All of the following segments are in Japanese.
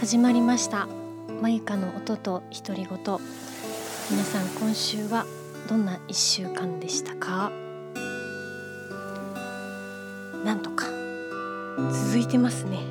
始まりました。まゆかの音と独り言。皆さん、今週はどんな1週間でしたか？なんとか続いてますね。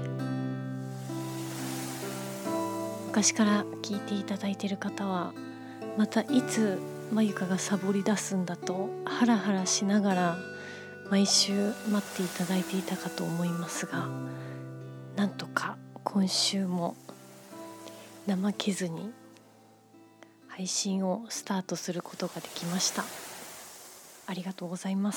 昔から聞いていただいている方は、またいつまゆかがサボり出すんだとハラハラしながら毎週待っていただいていたかと思いますが、なんとか今週も怠けずに配信をスタートすることができました。ありがとうございます。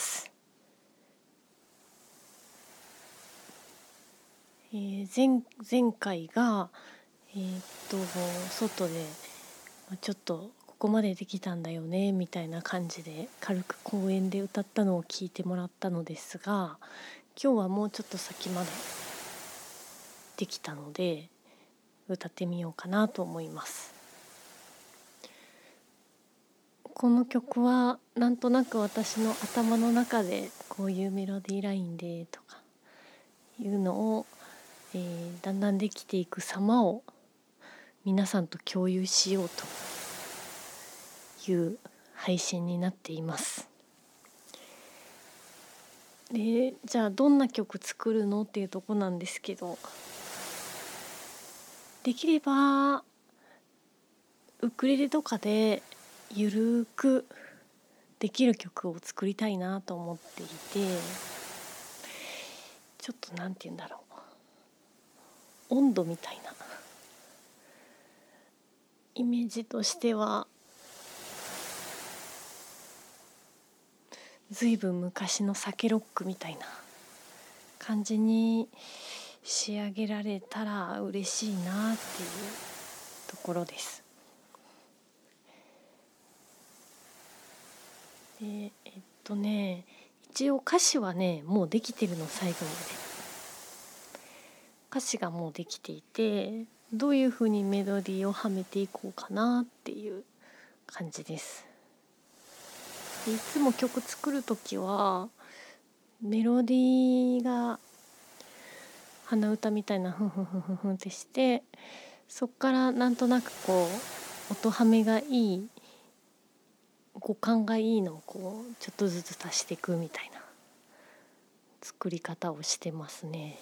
前回が、外でちょっとここまでできたんだよねみたいな感じで軽く公園で歌ったのを聞いてもらったのですが、今日はもうちょっと先までできたので歌ってみようかなと思います。この曲はなんとなく私の頭の中でこういうメロディーラインでとかいうのを、だんだんできていく様を皆さんと共有しようという配信になっています。で、じゃあどんな曲作るのっていうとこなんですけど、できればウクレレとかでゆるくできる曲を作りたいなと思っていて、ちょっとなんて言うんだろう、温度みたいなイメージとしてはずいぶん昔の酒ロックみたいな感じに仕上げられたら嬉しいなっていうところです。で一応歌詞はねもうできてるの。最後まで歌詞がもうできていて、どういう風にメロディーをはめていこうかなっていう感じです。でいつも曲作るときはメロディーが鼻歌みたいなふんふんふんふんふんってして、そっからなんとなくこう音はめがいい、五感がいいのをこうちょっとずつ足していくみたいな作り方をしてますね。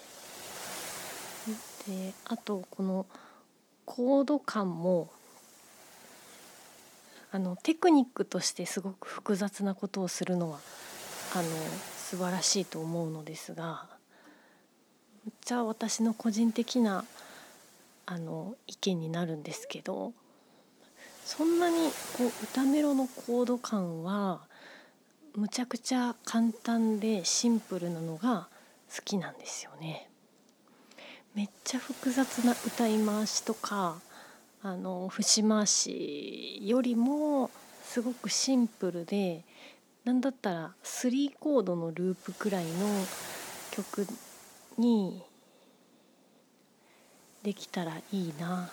であとこのコード感もテクニックとしてすごく複雑なことをするのは素晴らしいと思うのですが、じゃあ私の個人的な意見になるんですけど、そんなにこう歌メロのコード感はむちゃくちゃ簡単でシンプルなのが好きなんですよね。めっちゃ複雑な歌い回しとか節回しよりもすごくシンプルで、なんだったら3コードのループくらいの曲にできたらいいな。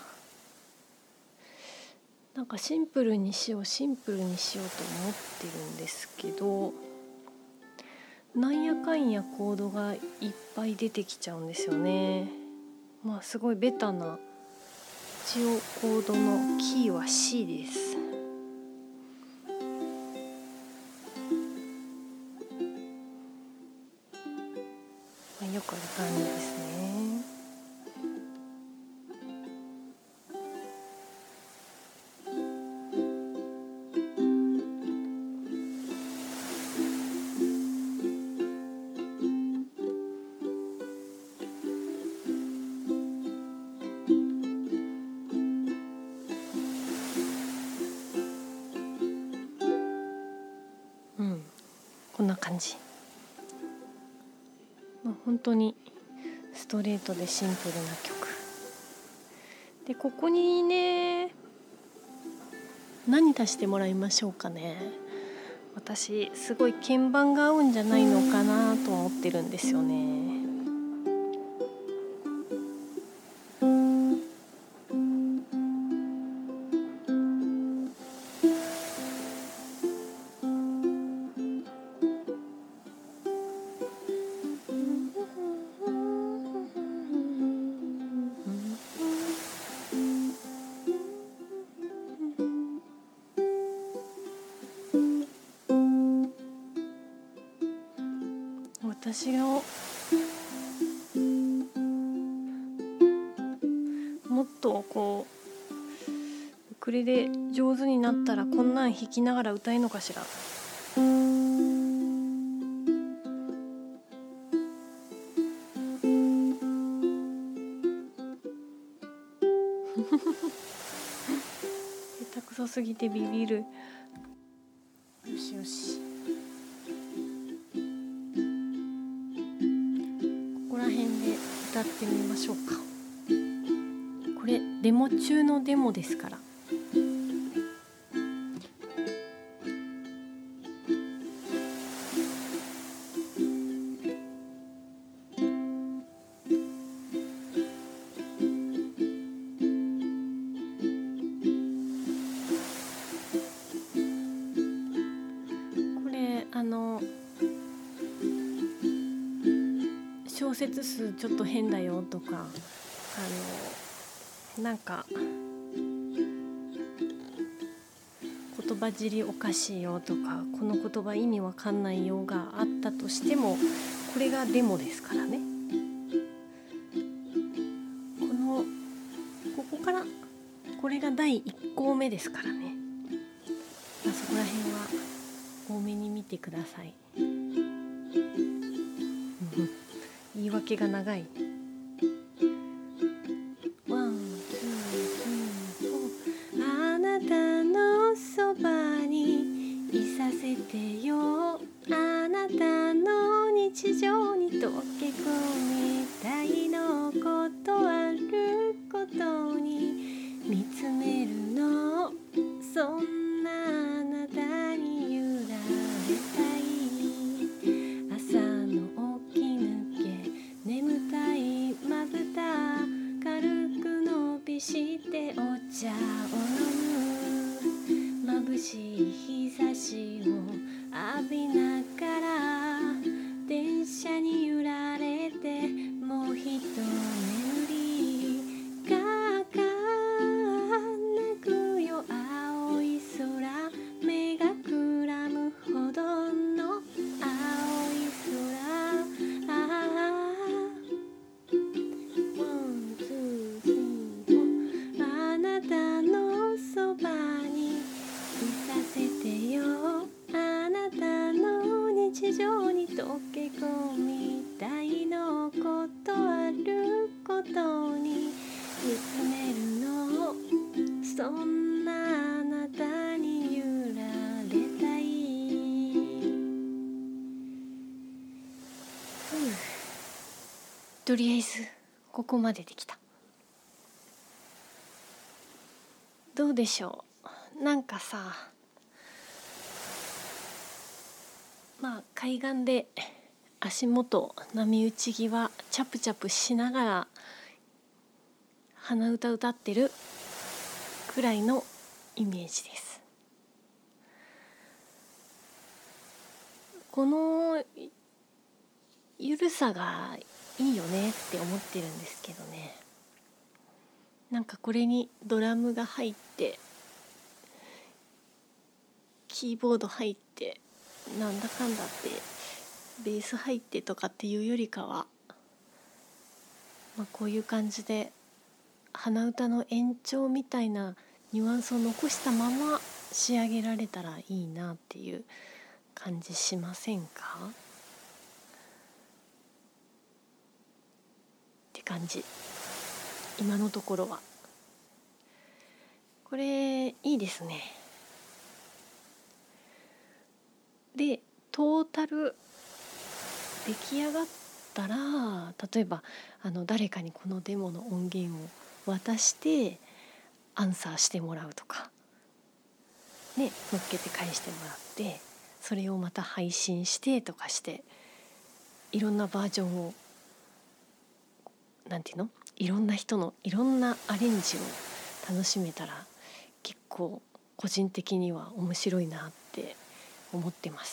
なんかシンプルにしようと思ってるんですけど、なんやかんやコードがいっぱい出てきちゃうんですよね。まあすごいベタな、一応コードのキーは C です。よくある感じですね。こんな感じ。本当にストレートでシンプルな曲で、ここにね何足してもらいましょうかね。私すごい鍵盤が合うんじゃないのかなと思ってるんですよね。 私のもっとこうウクレレ上手になったらこんなん弾きながら歌えんのかしら。下手くそすぎてビビる。よしよし、ここら辺で歌ってみましょうか。これデモ中のデモですから。これ小節数ちょっと変だよとか、なんか言葉尻おかしいよとか、この言葉意味わかんないよがあったとしても、これがデモですからね。ここからこれが第1項目ですからね。そこら辺は多めに見てください。言い訳が長い。ワン、ツー、スリー、フォー。あなたのそばにいさせてよ。あなたの日常に溶け込みたいの。ことあることに見つめるの。そんなあなたに揺られたい。朝の起き抜け眠たいまぶた軽く伸びしてお茶を飲む。眩しい日差しを浴びながら電車に揺られてもう一眠りがかなくよ。青い空目がくらむほどの青い空。ワン、ツー、スリー、フォー。あなたのそばにいさせてよ。あなたの日常に溶け込みたいの。ことあることに見つめるの。そんなあなたに揺られたい。とりあえずここまでできた。どうでしょう。なんかさ、海岸で足元波打ち際チャプチャプしながら鼻歌歌ってるくらいのイメージです。このゆるさがいいよねって思ってるんですけどね。なんかこれにドラムが入ってキーボード入ってなんだかんだってベース入ってとかっていうよりかは、こういう感じで鼻歌の延長みたいなニュアンスを残したまま仕上げられたらいいなっていう感じしませんかって感じ。今のところはこれいいですね。でトータル出来上がったら、例えば誰かにこのデモの音源を渡してアンサーしてもらうとかね、乗っけて返してもらって、それをまた配信してとかして、いろんなバージョンをなんていうの、いろんな人のいろんなアレンジを楽しめたら結構個人的には面白いなって思ってます。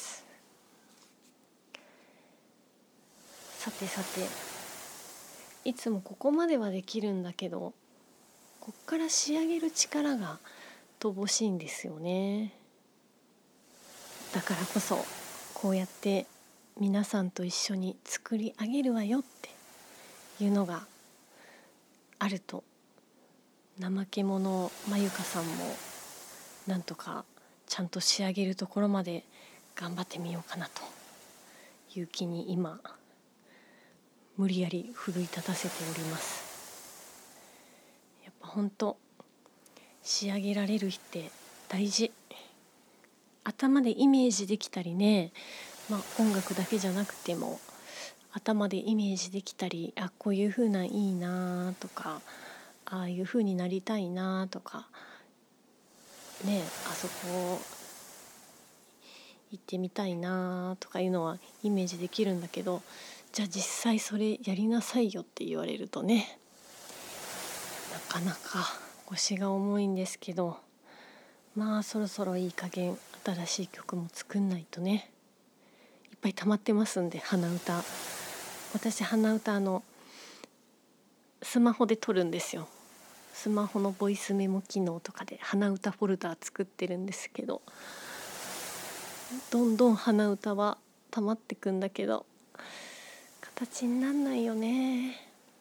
さてさて、いつもここまではできるんだけど、こっから仕上げる力が乏しいんですよね。だからこそこうやって皆さんと一緒に作り上げるわよっていうのがあると、怠け者まゆかさんもなんとかちゃんと仕上げるところまで頑張ってみようかなという気に今無理やり奮い立たせております。やっぱ本当仕上げられるって大事。頭でイメージできたりね、音楽だけじゃなくても頭でイメージできたり、こういう風なんいいなとか、ああいう風になりたいなとかね、あそこ行ってみたいなとかいうのはイメージできるんだけど、じゃあ実際それやりなさいよって言われるとね、なかなか腰が重いんですけど、そろそろいい加減新しい曲も作んないとね。いっぱい溜まってますんで、鼻歌。私鼻歌スマホで撮るんですよ。スマホのボイスメモ機能とかで鼻歌フォルダー作ってるんですけど、どんどん鼻歌は溜まってくんだけど形になんないよね。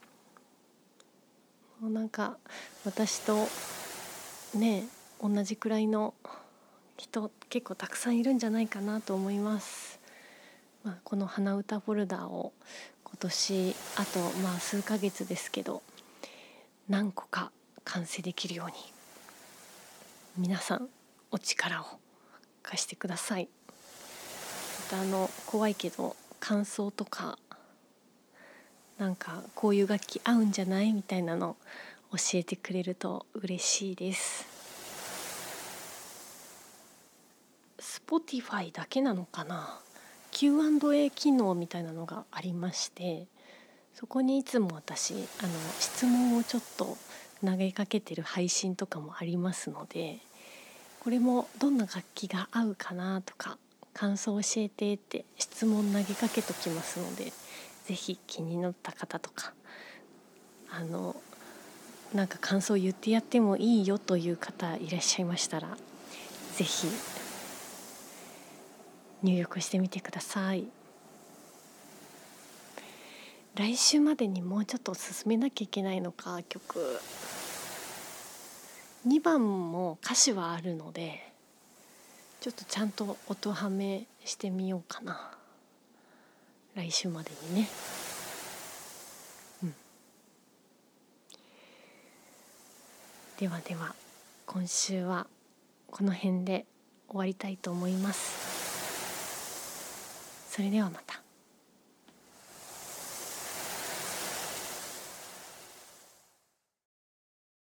もうなんか私とね同じくらいの人結構たくさんいるんじゃないかなと思います。この鼻歌フォルダーを今年あと数ヶ月ですけど何個か完成できるように皆さんお力を貸してください。また怖いけど感想とかなんかこういう楽器合うんじゃないみたいなの教えてくれると嬉しいです。Spotify だけなのかな、 Q&A 機能みたいなのがありまして、そこにいつも私質問をちょっと投げかけてる配信とかもありますので、これもどんな楽器が合うかなとか感想教えてって質問投げかけときますので、ぜひ気になった方とかなんか感想言ってやってもいいよという方いらっしゃいましたら、ぜひ入力してみてください。来週までにもうちょっと進めなきゃいけないのか、曲2番も歌詞はあるのでちょっとちゃんと音はめしてみようかな、来週までにね。ではでは今週はこの辺で終わりたいと思います。それではまた。